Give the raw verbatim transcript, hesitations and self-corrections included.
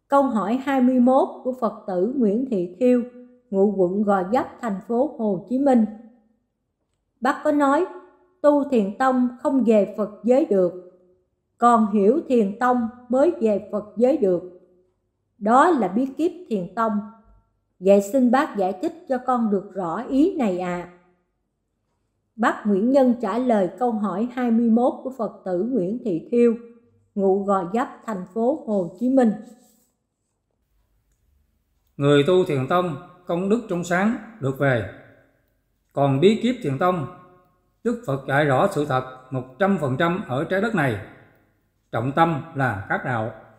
Câu hỏi hai mươi mốt của Phật tử Nguyễn Thị Thiêu, ngụ quận Gò Vấp, thành phố Hồ Chí Minh. Bác có nói tu thiền tông không về Phật giới được, còn hiểu thiền tông mới về Phật giới được. Đó là bí kíp thiền tông. Vậy xin bác giải thích cho con được rõ ý này ạ. À. Bác Nguyễn Nhân trả lời câu hỏi hai mươi mốt của Phật tử Nguyễn Thị Thiêu, ngụ Gò Vấp, thành phố Hồ Chí Minh. Người tu thiền tông công đức trong sáng được về, còn bí kíp thiền tông Đức Phật dạy rõ sự thật một trăm phần trăm ở trái đất này, trọng tâm là các đạo.